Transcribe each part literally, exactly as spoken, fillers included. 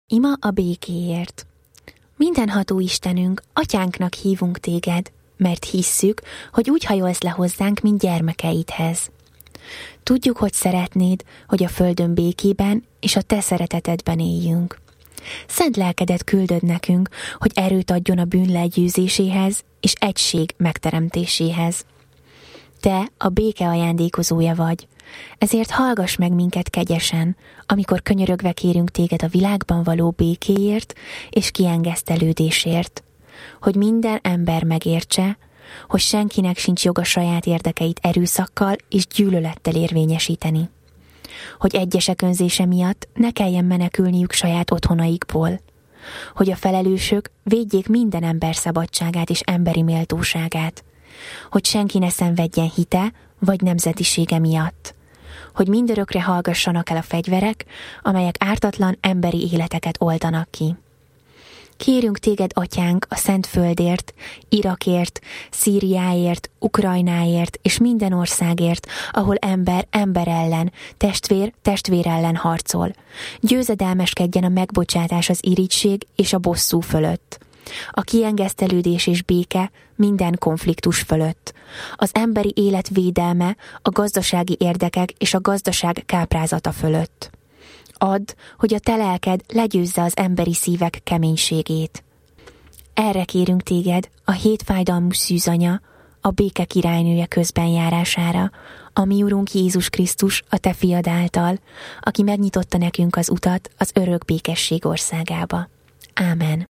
Ima a békéért. Mindenható Istenünk, atyánknak hívunk téged, mert hisszük, hogy úgy hajolsz le hozzánk, mint gyermekeidhez. Tudjuk, hogy szeretnéd, hogy a földön békében és a te szeretetedben éljünk. Szent lelkedet küldöd nekünk, hogy erőt adjon a bűn legyőzéséhez és egység megteremtéséhez. Te a béke ajándékozója vagy, ezért hallgass meg minket kegyesen, amikor könyörögve kérünk téged a világban való békéért és kiengesztelődésért, hogy minden ember megértse, hogy senkinek sincs joga saját érdekeit erőszakkal és gyűlölettel érvényesíteni. Hogy egyesek önzése miatt ne kelljen menekülniük saját otthonaikból. Hogy a felelősök védjék minden ember szabadságát és emberi méltóságát. Hogy senki ne szenvedjen hite vagy nemzetisége miatt. Hogy mindörökre hallgassanak el a fegyverek, amelyek ártatlan emberi életeket oldanak ki. Kérünk téged, atyánk, a szent földért, Irakért, Szíriáért, Ukrajnáért és minden országért, ahol ember ember ellen, testvér testvér ellen harcol. Győzedelmeskedjen a megbocsátás, az irigység és a bosszú fölött. A kiengesztelődés és béke minden konfliktus fölött. Az emberi élet védelme, a gazdasági érdekek és a gazdaság káprázata fölött. Add, hogy a te lelked legyőzze az emberi szívek keménységét. Erre kérünk téged, a hétfájdalmú szűzanya, a béke királynője közben járására, a mi Urunk Jézus Krisztus, a te fiad által, aki megnyitotta nekünk az utat az örök békesség országába. Ámen.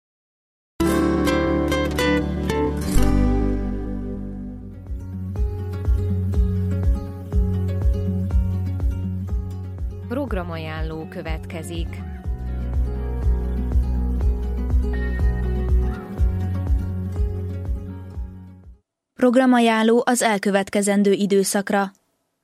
Programajánló következik. Programajánló az elkövetkezendő időszakra.